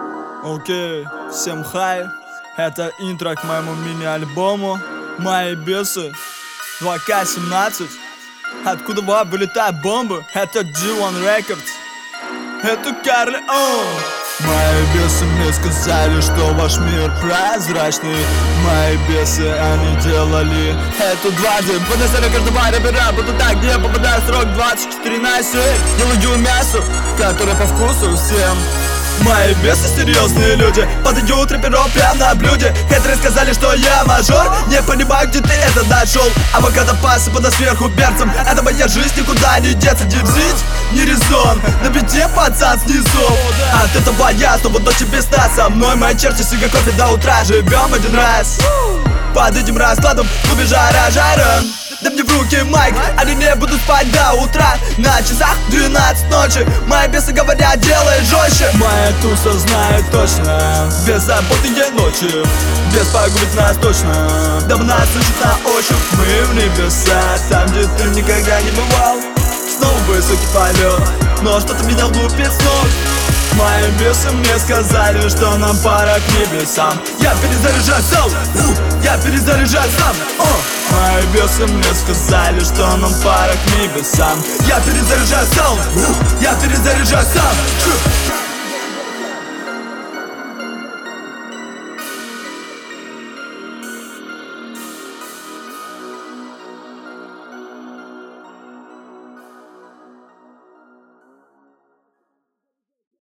Окей, всем хай. Это интро к моему мини-альбому «Мои бесы». 2К17. Откуда вылетают бомбы? Это G1 Records. Это Карли Оу. Мои бесы мне сказали, что ваш мир прозрачный. Мои бесы, они делали это дважды. Подносили каждого рэпера, буду так, где я попадаю в срок 24 на 7. Делаю мясо, которое по вкусу всем. Мои бесы серьезные люди, подают рэперов прямо на блюде. Хейтеры сказали, что я мажор, не понимаю, где ты это нашел. Авокадо посыпано сверху перцем, это моя жизнь, никуда не деться. Дерзить не резон, на бите пацан снизу. От этого я снова ночи без сна. Со мной мои черти, сига кофе до утра. Живем один раз, под этим раскладом в клубе жара. Да мне в руки майк, они не будут спать до утра. На часах 12 ночи, мои бесы говорят, делай жестче. Моя туса знает точно, без заботы не ночи, без погубит нас точно. Да в нас слышит на ощупь, мы в небесах, там где ты никогда не бывал. Снова высокий полет, но что-то меня лупит с ног. Мои бесы мне сказали, что нам пора к небесам. Я перезаряжаю сам, я перезаряжаю сам. Мои бесы мне сказали, что нам пора к небесам. Я перезаряжаю сам, я перезаряжаю сам.